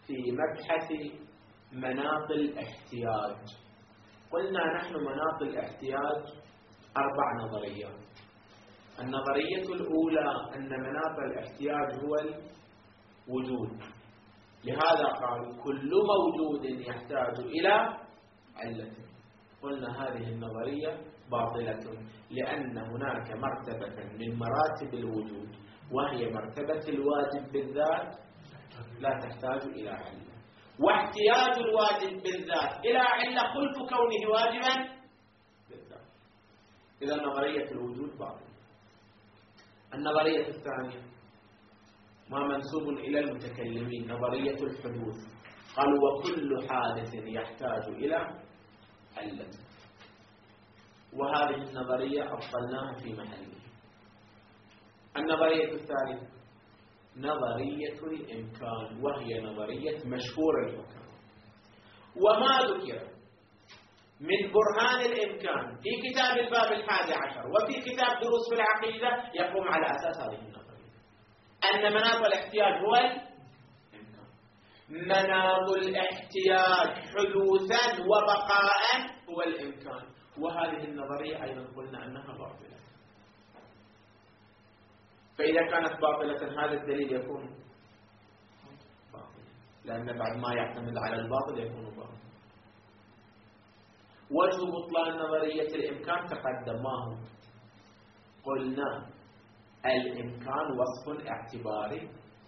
في مبحث مناط الاحتياج. قلنا نحن مناط الاحتياج 4 نظريات. النظرية الأولى أن مناط الاحتياج هو الوجود، لهذا قالوا كل موجود يحتاج إلى علة. قلنا هذه النظرية باطلة، لأن هناك مرتبة من مراتب الوجود وهي مرتبة الواجب بالذات لا تحتاج إلى علة، واحتياج الواجب بالذات إلى علة خلف كونه واجبا بالذات. إذا نظرية الوجود باطلة. النظرية الثانية ما منسوب إلى المتكلمين، نظرية الحدوث. قالوا وكل حادث يحتاج إلى علة، وهذه النظرية أبطلناها في محلها. النظرية الثالثة نظرية الإمكان، وهي نظرية مشهور الحكم، وما ذكر من برهان الإمكان في كتاب الباب 11 وفي كتاب دروس في العقيدة يقوم على أساس هذه النظرية، أن مناط الاحتياج هو الإمكان. مناط الاحتياج حدوثا وبقاء هو الإمكان، وهذه النظرية أيضا قلنا أنها باطلة. فإذا كانت باطلة هذا الدليل يكون باطل، لأن بعد ما يعتمد على الباطل يكون باطل. وجه بطلان نظرية الإمكان تقدم، ما هو؟ قلنا الإمكان وصف اعتباري،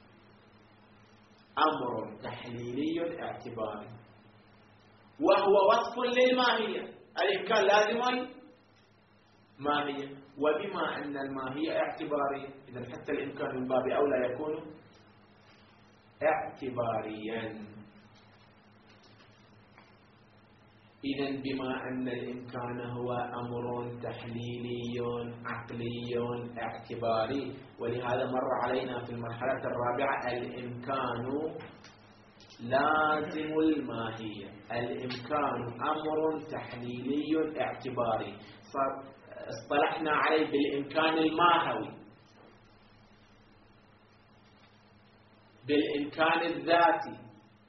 أمر تحليلي اعتباري، وهو وصف للماهية. الإمكان لازم ماهية، وبما أن الماهية اعتبارية إذن حتى الإمكان من باب أولى يكون اعتباريا. إذن بما أن الإمكان هو أمر تحليلي عقلي اعتباري، ولهذا مر علينا في المرحلة الرابعة الإمكان لازم الماهية. الإمكان أمر تحليلي اعتباري، اصطلحنا عليه بالإمكان الماهوي، بالإمكان الذاتي.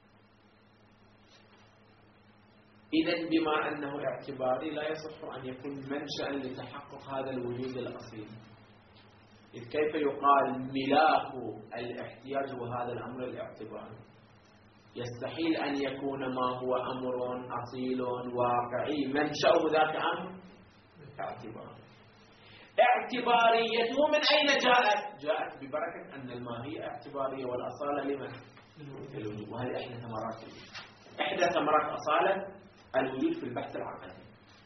إذن بما أنه اعتباري لا يصح أن يكون منشأ لتحقق هذا الوجود الأصيل. إذ كيف يقال ملاك الاحتياج وهذا الأمر الاعتباري؟ يستحيل أن يكون ما هو أمر أصيل واقعي منشأه ذاك أمر اعتباري. اعتباريته من أين جاءت؟ جاءت ببركة أن الماهية اعتبارية والأصالة لمن؟ للوجود. وهذه إحدى ثمرات الوجود، إحدى ثمرات أصالة الوجود في البحث العقلي،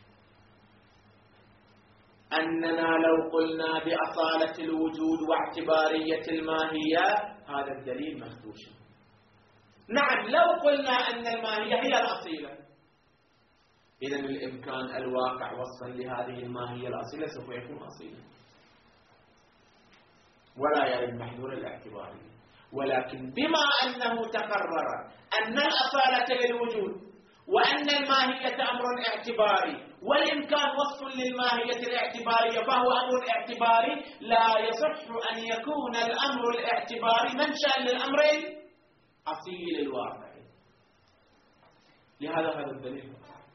أننا لو قلنا بأصالة الوجود واعتبارية الماهية هذا الدليل مخدوش. نعم لو قلنا أن الماهية هي الأصيلة، إذن الإمكان الواقع وصفا لهذه الماهية الأصيلة سوف يكون أصيلا ولا يرد محذور الاعتباري. ولكن بما أنه تقرر أن الأصالة للوجود وأن الماهية أمر اعتباري والإمكان وصف للماهية الاعتبارية فهو أمر اعتباري، لا يصح أن يكون الأمر الاعتباري منشأ للأمر الأصيل الواقعي. لهذا هذا الدليل.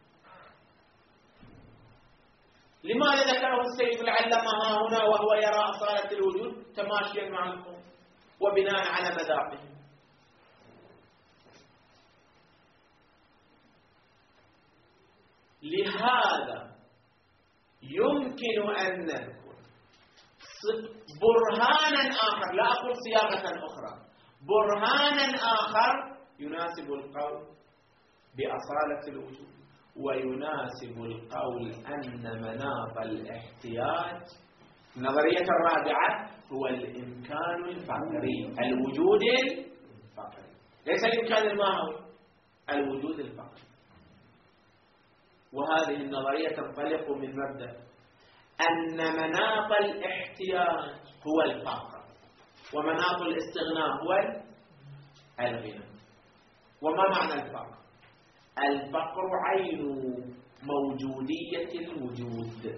لماذا ذكره السيد العلامة هنا وهو يرى أصالة الوجود تماشيا مع القوم وبناء على مذاقه؟ لهذا يمكن أن نذكر برهانا آخر، لا أقول صياغة أخرى، برهانا آخر يناسب القول بأصالة الوجود، ويناسب القول أن مناط الاحتياج النظرية الرابعة هو الإمكان الفقري، الوجود الفقري، ليس الإمكان الماهوي، الوجود الفقري. وهذه النظرية تنطلق من مبدأ أن مناط الاحتياج هو الفقر، ومناط الاستغناء هو الغنى. وما معنى الفقر؟ الفقر عين موجودية الوجود،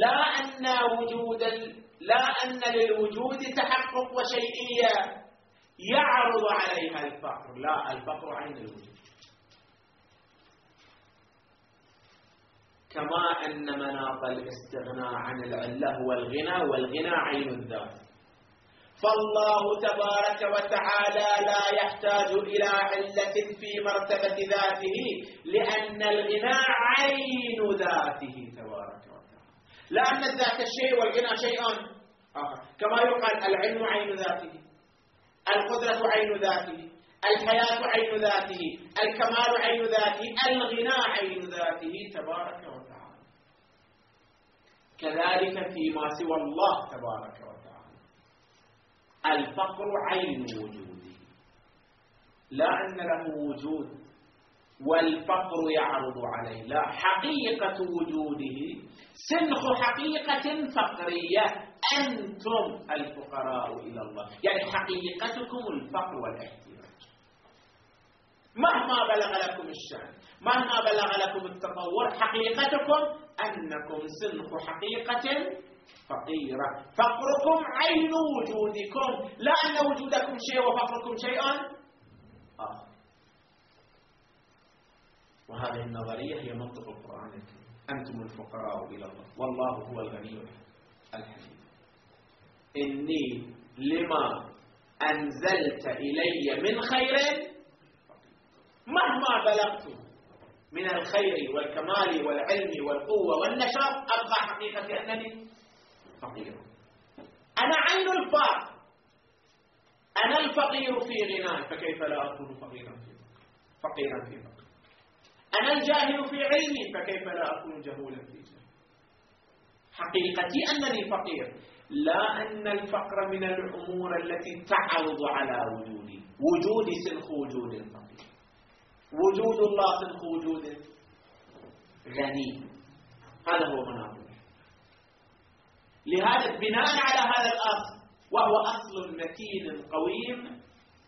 لا أن للوجود تحقق وشيئية، يعرض عليها الفقر. لا، الفقر عين الوجود. كما أن مناط الاستغناء عن العلة هو الغنى، والغنى عين الذات. فالله تبارك وتعالى لا يحتاج إلى علة في مرتبة ذاته، لأن الغنى عين ذاته تبارك وتعالى. لأن الذات شيء والغنى شيء آخر. كما يقال العلم عين ذاته، القدرة عين ذاته، الحياة عين ذاته، الكمال عين ذاته، الغنى عين ذاته تبارك وتعالى. كذلك فيما سوى الله تبارك وتعالى الفقر عين وجوده، لا أن له وجود والفقر يعرض عليه، لا، حقيقة وجوده سنخ حقيقة فقرية. أنتم الفقراء إلى الله، يعني حقيقتكم الفقر والاحتياج. مهما بلغ لكم الشأن، مهما بلغ لكم التطور، حقيقتكم أنكم سنخ حقيقة فقيرة. فقركم عين وجودكم، لا أن وجودكم شيء وفقركم شيء آخر. وهذه النظرية هي منطق القرآن الكريم: أنتم الفقراء إلى الله والله هو الغني الحميد. إني لما أنزلت إلي من خير، مهما بلغت من الخير والكمال والعلم والقوة والنشاط، أبقى حقيقة أنني فقير. أنا عين الفقر، أنا الفقير في غنى، فكيف لا أكون فقيرا في فقر. أنا الجاهل في علمي، فكيف لا أكون جهولا في جهل. حقيقتي أنني فقير، لا أن الفقر من الأمور التي تعرض على وجودي. وجودي سنخ وجود الفقير، وجود الله سنخ وجود غني. هذا هو مناطق. لهذا بناء على هذا الأصل، وهو أصل متين قويم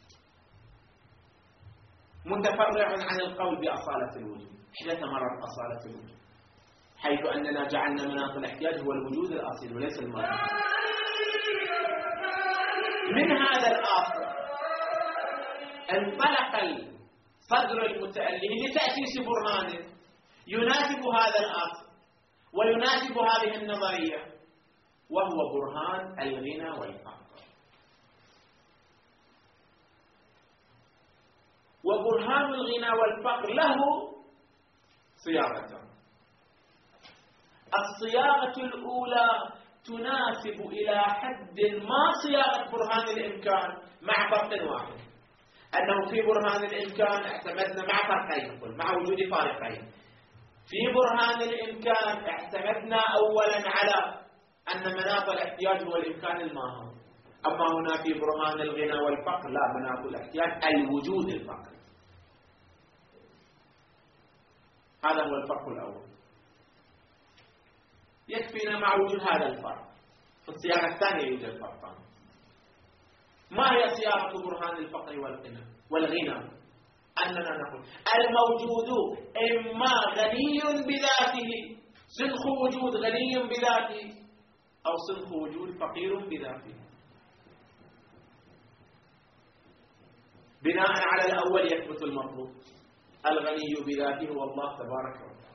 متفرع عن القول بأصالة الوجود. 11 مرة أصالة الوجود، حيث أننا جعلنا مناط الاحتياج هو الوجود الأصيل وليس المادة. من هذا الأصل انطلق الصدر المتأله لتأسيس برهان يناسب هذا الأصل ويناسب هذه النظرية، وهو برهان الغنى والفقر. وبرهان الغنى والفقر له صياغتان. الصياغة الأولى تناسب إلى حد ما صياغة برهان الإمكان، مع فرق واحد، أنه في برهان الإمكان اعتمدنا مع فرقين، مع وجود فارقين. في برهان الإمكان اعتمدنا أولا على أن مناط الاحتياج هو الإمكان الماهر، أما هنا في برهان الغنى والفقر لا، مناط الاحتياج الوجود الفقري. هذا هو الفرق الأول. يكفينا مع وجود هذا الفرق. في الصياغة الثانية يوجد فرقان. ما هي صياغة برهان الفقر والغنى؟ أننا نقول الموجود إما غني بذاته، سنخ وجود غني بذاته، أو سنخ وجود فقير بذاته. بناء على الأول يثبت المطلوب، الغني بذاته هو الله تبارك وتعالى.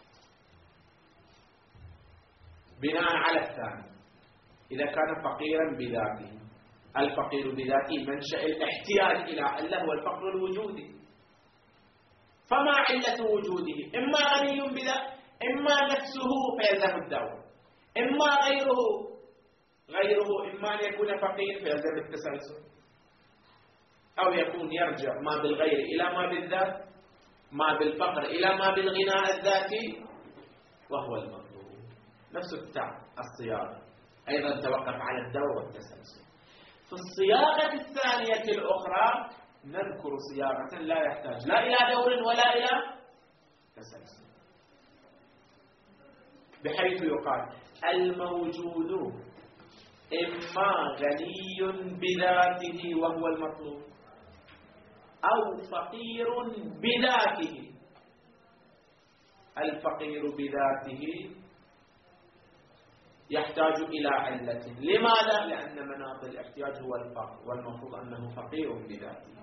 بناء على الثاني، إذا كان فقيرا بذاته، الفقير بذاته منشأ الاحتياج إلى علة هو الفقر الوجودي. فما علة وجوده؟ إما غني بذاته، إما نفسه فيلزم الدور، إما غيره، إما أن يكون فقير فيلزم التسلسل، أو يكون يرجع ما بالغير إلى ما بالذات، ما بالفقر إلى ما بالغناء الذاتي، وهو المطلوب. نفس الصياغة أيضا توقف على الدور والتسلسل. في الصياغة الثانية الأخرى نذكر صياغة لا يحتاج لا إلى دور ولا إلى تسلسل، بحيث يقال الموجود إما غني بذاته وهو المطلوب، أو فقير بذاته. الفقير بذاته يحتاج إلى علة. لماذا؟ لأن مناط الاحتياج هو الفقر، والمفروض أنه فقير بذاته.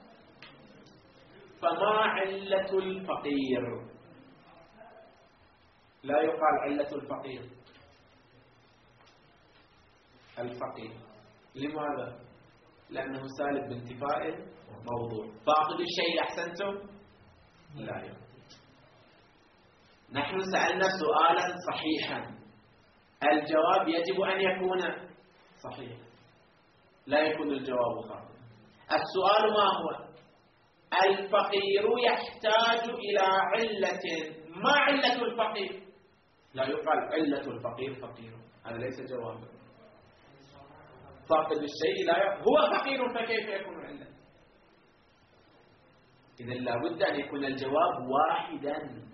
فما علة الفقير؟ لا يقال علة الفقير الفقير. لماذا؟ لأنه سالب بانتفاء الموضوع. فاقد الشيء أحسنتم؟ لا يقول. نحن سألنا سؤالا صحيحا، الجواب يجب أن يكون صحيحا، لا يكون الجواب خاطئا. السؤال ما هو؟ الفقير يحتاج إلى علة، ما علة الفقير؟ لا يقال علة الفقير فقير، هذا ليس جوابا. فاقد الشيء لا هو فقير، فكيف يكون علة؟ إذن لابد أن يكون الجواب واحدا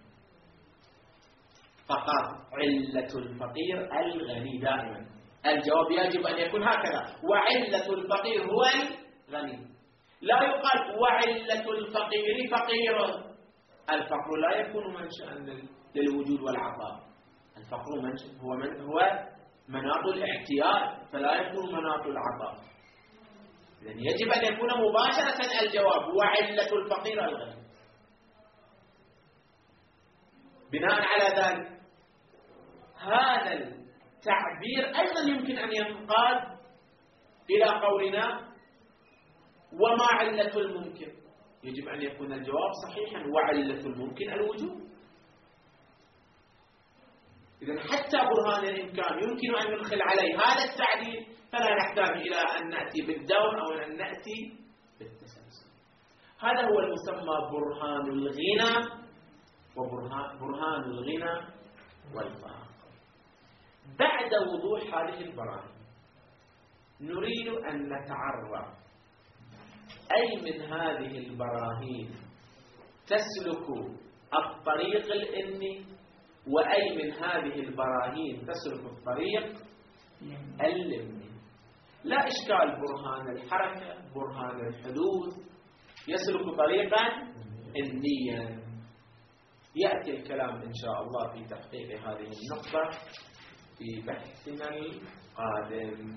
فقط. علة الفقير الغني دائما، الجواب يجب أن يكون هكذا، وعلة الفقير هو الغني. لا يقال وعلة الفقير فقير. الفقر لا يكون منشأ للوجود والعطاء، الفقر منشأ هو مناط الاحتياج، فلا يكون مناط العطاء. إذن يجب أن يكون مباشرة الجواب وعلة الفقير الغني. بناء على ذلك هذا التعبير أيضا يمكن أن ينقاد إلى قولنا وما علة الممكن. يجب أن يكون الجواب صحيحا، وعلة الممكن الوجود. إذن حتى برهان الإمكان يمكن أن ندخل عليه هذا التعديل، فلا نحتاج إلى أن نأتي بالدور أو أن نأتي بالتسلسل. هذا هو المسمى برهان الغنى وبرهان الغنى والفقر. بعد وضوح هذه البراهين نريد أن نتعرف أي من هذه البراهين تسلك الطريق الإني، وأي من هذه البراهين تسلك الطريق اللمي. لا إشكال، برهان الحركة برهان الحدوث يسلك طريقا إنيا. يأتي الكلام إن شاء الله في تحقيق هذه النقطة في بحثنا القادم.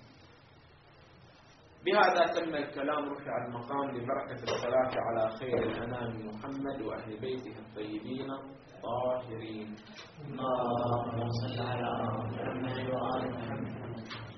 بهذا تم الكلام، رفع المقام ببركة الصلاة على خير الأنام محمد وأهل بيته الطيبين الطاهرين. اللهم صل على محمد وآل محمد.